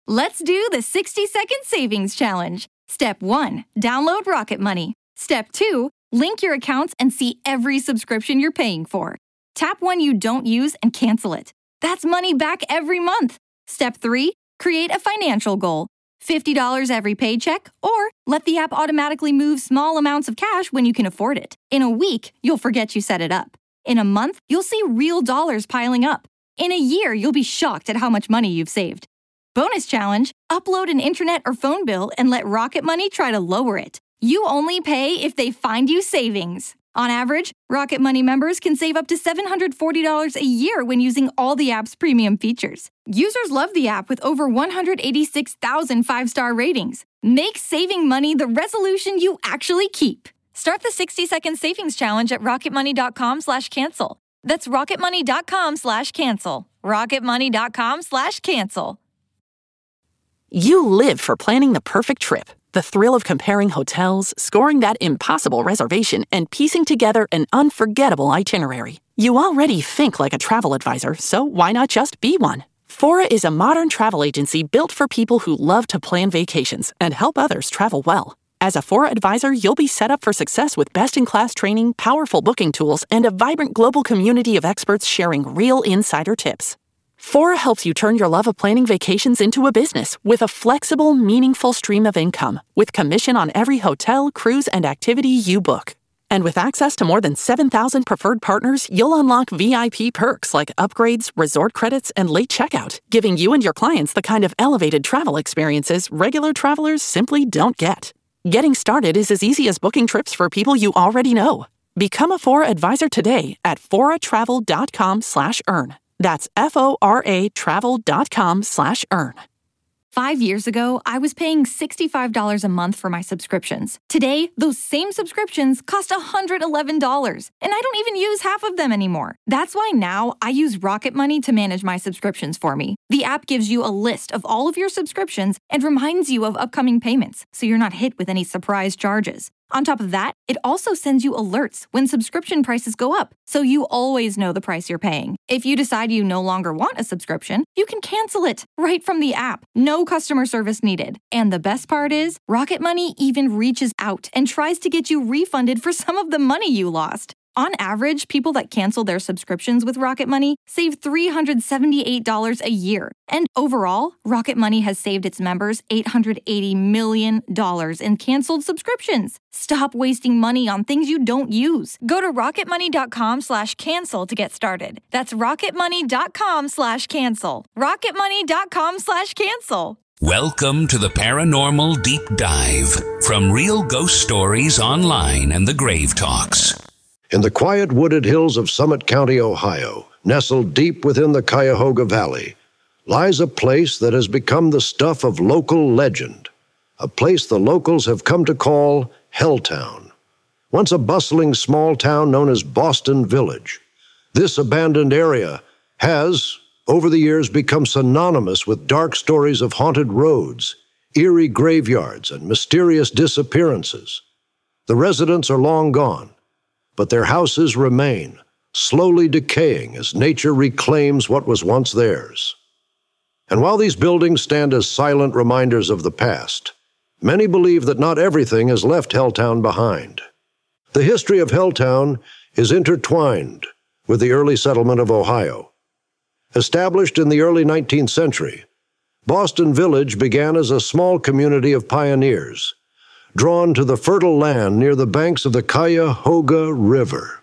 Let's do the 60-second savings challenge. Step 1, download Rocket Money. Step 2, link your accounts and see every subscription you're paying for. Tap one you don't use and cancel it. That's money back every month. Step 3, create a financial goal. $50 every paycheck, or let the app automatically move small amounts of cash when you can afford it. In a week, you'll forget you set it up. In a month, you'll see real dollars piling up. In a year, you'll be shocked at how much money you've saved. Bonus challenge, upload an internet or phone bill and let Rocket Money try to lower it. You only pay if they find you savings. On average, Rocket Money members can save up to $740 a year when using all the app's premium features. Users love the app with over 186,000 five-star ratings. Make saving money the resolution you actually keep. Start the 60-second savings challenge at rocketmoney.com/cancel. That's rocketmoney.com/cancel. rocketmoney.com/cancel. You live for planning the perfect trip. The thrill of comparing hotels, scoring that impossible reservation, and piecing together an unforgettable itinerary. You already think like a travel advisor, so why not just be one? Fora is a modern travel agency built for people who love to plan vacations and help others travel well. As a Fora advisor, you'll be set up for success with best-in-class training, powerful booking tools, and a vibrant global community of experts sharing real insider tips. Fora helps you turn your love of planning vacations into a business with a flexible, meaningful stream of income, with commission on every hotel, cruise, and activity you book. And with access to more than 7,000 preferred partners, you'll unlock VIP perks like upgrades, resort credits, and late checkout, giving you and your clients the kind of elevated travel experiences regular travelers simply don't get. Getting started is as easy as booking trips for people you already know. Become a Fora advisor today at foratravel.com/earn. That's FORA travel.com/earn. 5 years ago, I was paying $65 a month for my subscriptions. Today, those same subscriptions cost $111, and I don't even use half of them anymore. That's why now I use Rocket Money to manage my subscriptions for me. The app gives you a list of all of your subscriptions and reminds you of upcoming payments, so you're not hit with any surprise charges. On top of that, it also sends you alerts when subscription prices go up, so you always know the price you're paying. If you decide you no longer want a subscription, you can cancel it right from the app. No customer service needed. And the best part is, Rocket Money even reaches out and tries to get you refunded for some of the money you lost. On average, people that cancel their subscriptions with Rocket Money save $378 a year. And overall, Rocket Money has saved its members $880 million in canceled subscriptions. Stop wasting money on things you don't use. Go to rocketmoney.com/cancel to get started. That's rocketmoney.com/cancel. rocketmoney.com/cancel. Welcome to the Paranormal Deep Dive from Real Ghost Stories Online and the Grave Talks. In the quiet wooded hills of Summit County, Ohio, nestled deep within the Cuyahoga Valley, lies a place that has become the stuff of local legend, a place the locals have come to call Helltown. Once a bustling small town known as Boston Village, this abandoned area has, over the years, become synonymous with dark stories of haunted roads, eerie graveyards, and mysterious disappearances. The residents are long gone, but their houses remain, slowly decaying as nature reclaims what was once theirs. And while these buildings stand as silent reminders of the past, many believe that not everything has left Helltown behind. The history of Helltown is intertwined with the early settlement of Ohio. Established in the early 19th century, Boston Village began as a small community of pioneers, drawn to the fertile land near the banks of the Cuyahoga River.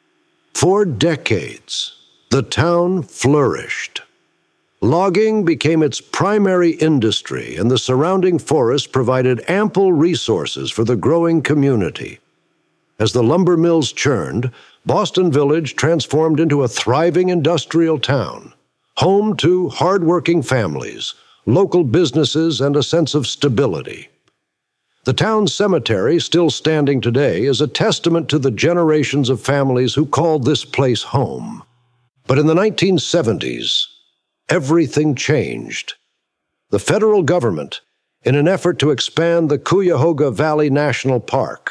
For decades, the town flourished. Logging became its primary industry, and the surrounding forest provided ample resources for the growing community. As the lumber mills churned, Boston Village transformed into a thriving industrial town, home to hard-working families, local businesses, and a sense of stability. The town's cemetery, still standing today, is a testament to the generations of families who called this place home. But in the 1970s, everything changed. The federal government, in an effort to expand the Cuyahoga Valley National Park,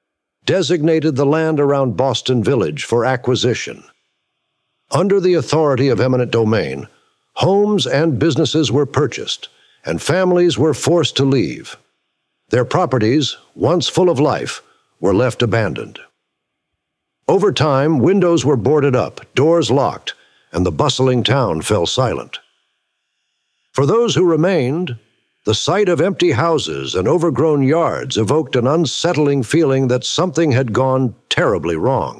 designated the land around Boston Village for acquisition. Under the authority of eminent domain, homes and businesses were purchased, and families were forced to leave. Their properties, once full of life, were left abandoned. Over time, windows were boarded up, doors locked, and the bustling town fell silent. For those who remained, the sight of empty houses and overgrown yards evoked an unsettling feeling that something had gone terribly wrong.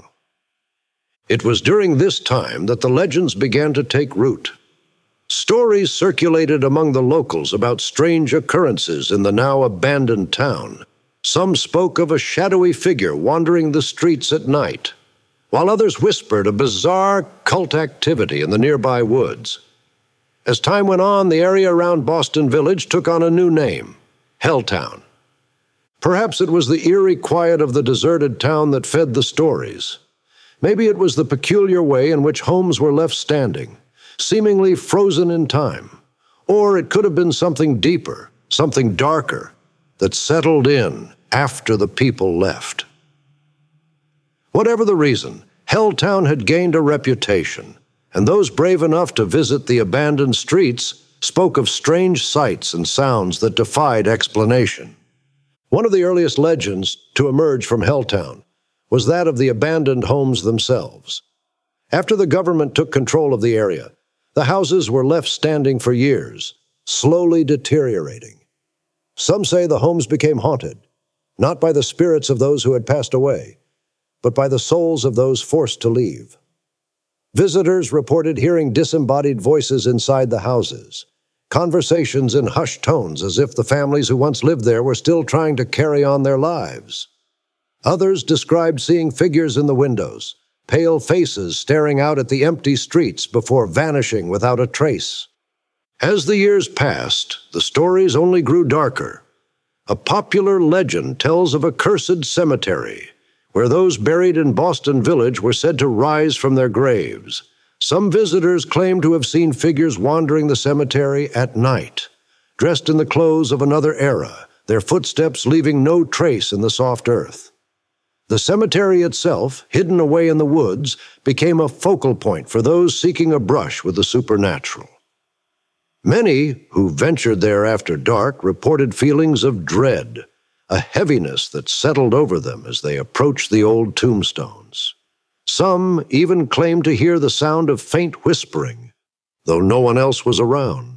It was during this time that the legends began to take root. Stories circulated among the locals about strange occurrences in the now abandoned town. Some spoke of a shadowy figure wandering the streets at night, while others whispered of bizarre cult activity in the nearby woods. As time went on, the area around Boston Village took on a new name, Helltown. Perhaps it was the eerie quiet of the deserted town that fed the stories. Maybe it was the peculiar way in which homes were left standing, seemingly frozen in time. Or it could have been something deeper, something darker, that settled in after the people left. Whatever the reason, Helltown had gained a reputation, and those brave enough to visit the abandoned streets spoke of strange sights and sounds that defied explanation. One of the earliest legends to emerge from Helltown was that of the abandoned homes themselves. After the government took control of the area, the houses were left standing for years, slowly deteriorating. Some say the homes became haunted, not by the spirits of those who had passed away, but by the souls of those forced to leave. Visitors reported hearing disembodied voices inside the houses, conversations in hushed tones as if the families who once lived there were still trying to carry on their lives. Others described seeing figures in the windows, pale faces staring out at the empty streets before vanishing without a trace. As the years passed, the stories only grew darker. A popular legend tells of a cursed cemetery, where those buried in Boston Village were said to rise from their graves. Some visitors claim to have seen figures wandering the cemetery at night, dressed in the clothes of another era, their footsteps leaving no trace in the soft earth. The cemetery itself, hidden away in the woods, became a focal point for those seeking a brush with the supernatural. Many who ventured there after dark reported feelings of dread, a heaviness that settled over them as they approached the old tombstones. Some even claimed to hear the sound of faint whispering, though no one else was around.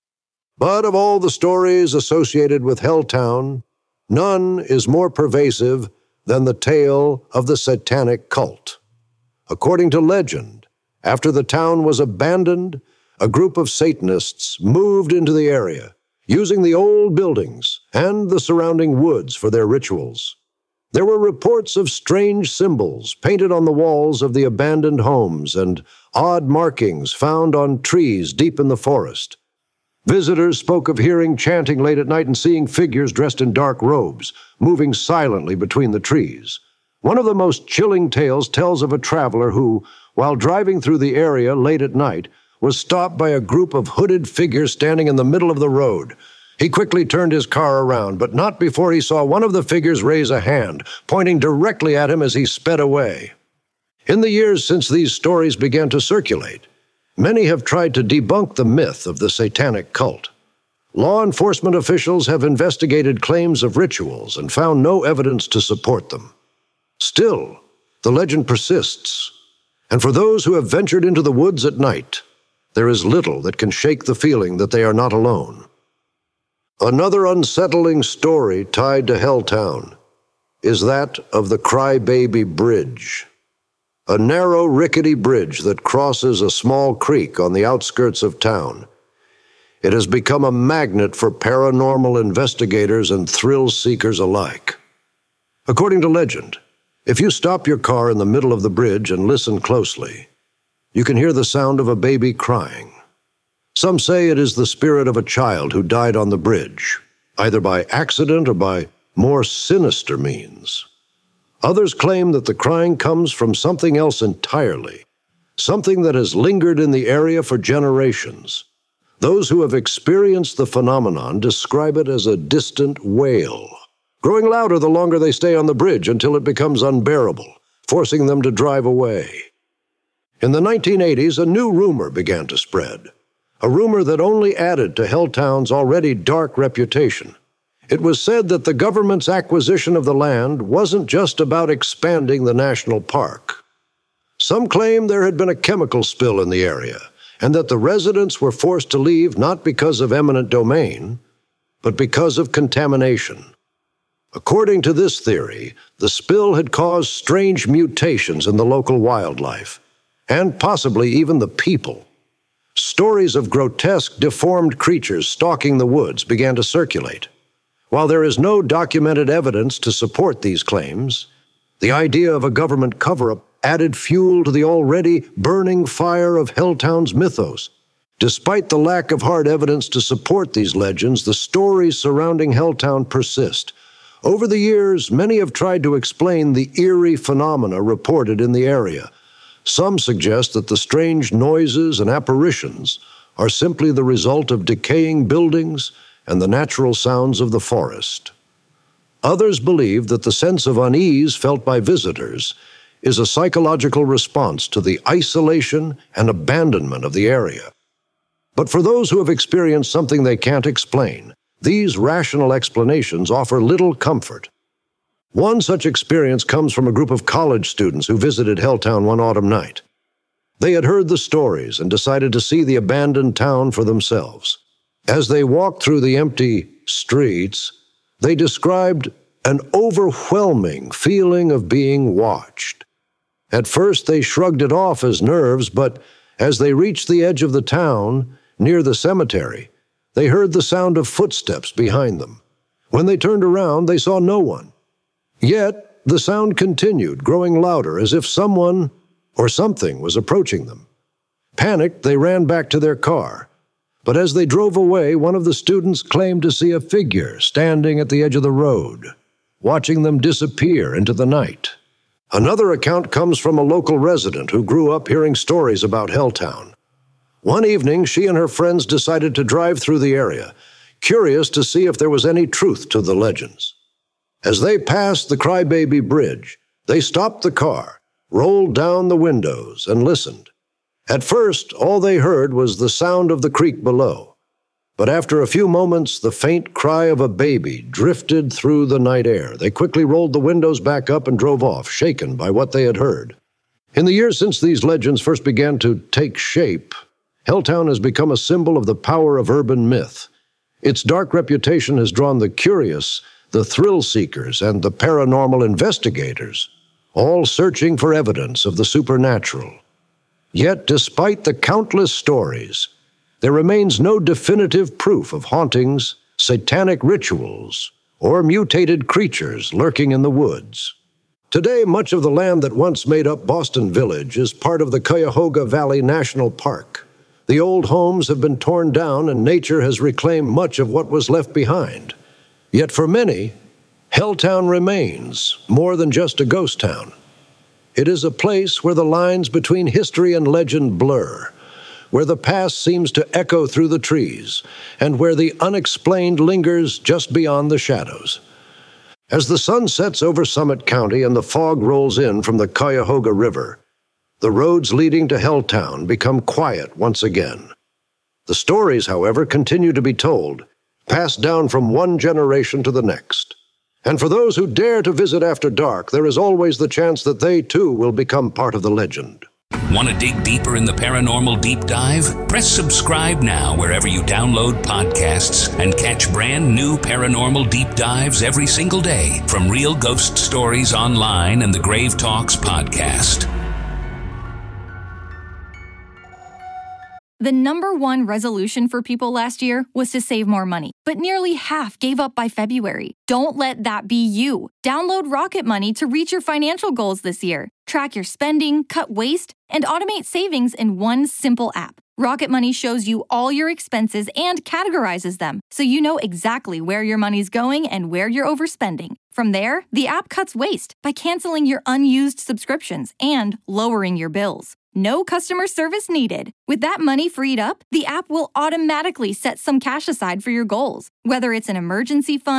But of all the stories associated with Helltown, none is more pervasive than the tale of the satanic cult. According to legend, after the town was abandoned, a group of Satanists moved into the area, using the old buildings and the surrounding woods for their rituals. There were reports of strange symbols painted on the walls of the abandoned homes and odd markings found on trees deep in the forest. Visitors spoke of hearing chanting late at night and seeing figures dressed in dark robes, moving silently between the trees. One of the most chilling tales tells of a traveler who, while driving through the area late at night, was stopped by a group of hooded figures standing in the middle of the road. He quickly turned his car around, but not before he saw one of the figures raise a hand, pointing directly at him as he sped away. In the years since these stories began to circulate, many have tried to debunk the myth of the satanic cult. Law enforcement officials have investigated claims of rituals and found no evidence to support them. Still, the legend persists, and for those who have ventured into the woods at night, there is little that can shake the feeling that they are not alone. Another unsettling story tied to Helltown is that of the Crybaby Bridge, a narrow, rickety bridge that crosses a small creek on the outskirts of town. It has become a magnet for paranormal investigators and thrill seekers alike. According to legend, if you stop your car in the middle of the bridge and listen closely, you can hear the sound of a baby crying. Some say it is the spirit of a child who died on the bridge, either by accident or by more sinister means. Others claim that the crying comes from something else entirely, something that has lingered in the area for generations. Those who have experienced the phenomenon describe it as a distant wail, growing louder the longer they stay on the bridge until it becomes unbearable, forcing them to drive away. In the 1980s, a new rumor began to spread. a rumor that only added to Helltown's already dark reputation. It was said that the government's acquisition of the land wasn't just about expanding the national park. Some claimed there had been a chemical spill in the area, and that the residents were forced to leave not because of eminent domain, but because of contamination. According to this theory, the spill had caused strange mutations in the local wildlife, and possibly even the people. Stories of grotesque, deformed creatures stalking the woods began to circulate. While there is no documented evidence to support these claims, the idea of a government cover-up added fuel to the already burning fire of Helltown's mythos. Despite the lack of hard evidence to support these legends, the stories surrounding Helltown persist. Over the years, many have tried to explain the eerie phenomena reported in the area. Some suggest that the strange noises and apparitions are simply the result of decaying buildings and the natural sounds of the forest. Others believe that the sense of unease felt by visitors is a psychological response to the isolation and abandonment of the area. But for those who have experienced something they can't explain, these rational explanations offer little comfort. One such experience comes from a group of college students who visited Helltown one autumn night. They had heard the stories and decided to see the abandoned town for themselves. As they walked through the empty streets, they described an overwhelming feeling of being watched. At first, they shrugged it off as nerves, but as they reached the edge of the town, near the cemetery, they heard the sound of footsteps behind them. When they turned around, they saw no one. Yet, the sound continued, growing louder, as if someone or something was approaching them. Panicked, they ran back to their car. But as they drove away, one of the students claimed to see a figure standing at the edge of the road, watching them disappear into the night. Another account comes from a local resident who grew up hearing stories about Helltown. One evening, she and her friends decided to drive through the area, curious to see if there was any truth to the legends. As they passed the Crybaby Bridge, they stopped the car, rolled down the windows, and listened. At first, all they heard was the sound of the creek below. But after a few moments, the faint cry of a baby drifted through the night air. They quickly rolled the windows back up and drove off, shaken by what they had heard. In the years since these legends first began to take shape, Helltown has become a symbol of the power of urban myth. Its dark reputation has drawn the curious, the thrill-seekers, and the paranormal investigators, all searching for evidence of the supernatural. Yet, despite the countless stories, there remains no definitive proof of hauntings, satanic rituals, or mutated creatures lurking in the woods. Today, much of the land that once made up Boston Village is part of the Cuyahoga Valley National Park. The old homes have been torn down and nature has reclaimed much of what was left behind. Yet for many, Helltown remains more than just a ghost town. It is a place where the lines between history and legend blur, where the past seems to echo through the trees, and where the unexplained lingers just beyond the shadows. As the sun sets over Summit County and the fog rolls in from the Cuyahoga River, the roads leading to Helltown become quiet once again. The stories, however, continue to be told, passed down from one generation to the next. And for those who dare to visit after dark, there is always the chance that they, too, will become part of the legend. Want to dig deeper in the paranormal deep dive? Press subscribe now wherever you download podcasts and catch brand new paranormal deep dives every single day from Real Ghost Stories Online and the Grave Talks podcast. The number one resolution for people last year was to save more money, but nearly half gave up by February. Don't let that be you. Download Rocket Money to reach your financial goals this year. Track your spending, cut waste, and automate savings in one simple app. Rocket Money shows you all your expenses and categorizes them, so you know exactly where your money's going and where you're overspending. From there, the app cuts waste by canceling your unused subscriptions and lowering your bills. No customer service needed. With that money freed up, the app will automatically set some cash aside for your goals, whether it's an emergency fund,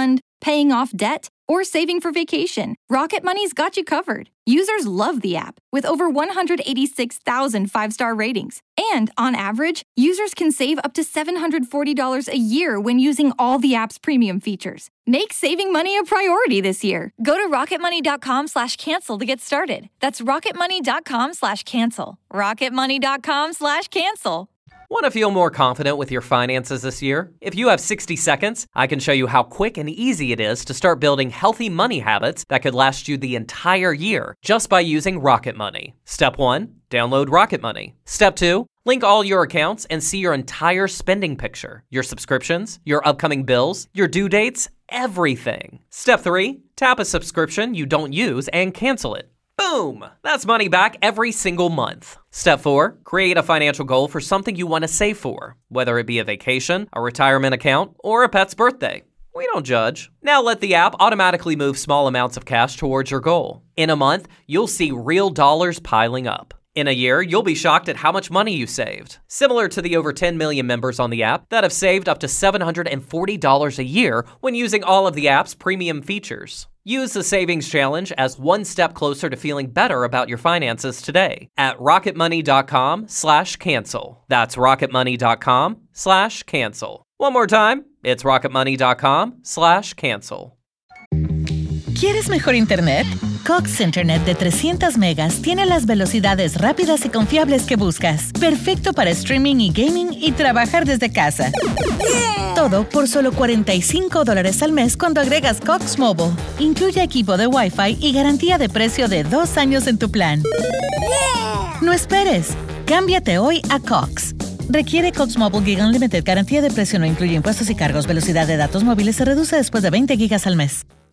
paying off debt, or saving for vacation, Rocket Money's got you covered. Users love the app, with over 186,000 five-star ratings. And on average, users can save up to $740 a year when using all the app's premium features. Make saving money a priority this year. Go to rocketmoney.com/cancel to get started. That's rocketmoney.com/cancel. rocketmoney.com/cancel. Want to feel more confident with your finances this year? If you have 60 seconds, I can show you how quick and easy it is to start building healthy money habits that could last you the entire year just by using Rocket Money. Step 1, download Rocket Money. Step 2, link all your accounts and see your entire spending picture, your subscriptions, your upcoming bills, your due dates, everything. Step 3, tap a subscription you don't use and cancel it. Boom! That's money back every single month. Step 4, create a financial goal for something you want to save for, whether it be a vacation, a retirement account, or a pet's birthday. We don't judge. Now let the app automatically move small amounts of cash towards your goal. In a month, you'll see real dollars piling up. In a year, you'll be shocked at how much money you saved. Similar to the over 10 million members on the app that have saved up to $740 a year when using all of the app's premium features. Use the Savings Challenge as one step closer to feeling better about your finances today at rocketmoney.com/cancel. That's rocketmoney.com/cancel. One more time, it's rocketmoney.com/cancel. ¿Quieres mejor internet? Cox Internet de 300 megas tiene las velocidades rápidas y confiables que buscas. Perfecto para streaming y gaming y trabajar desde casa. Todo por solo $45 al mes cuando agregas Cox Mobile. Incluye equipo de Wi-Fi y garantía de precio de 2 años en tu plan. No esperes. Cámbiate hoy a Cox. Requiere Cox Mobile Gig Unlimited. Garantía de precio no incluye impuestos y cargos. Velocidad de datos móviles se reduce después de 20 gigas al mes.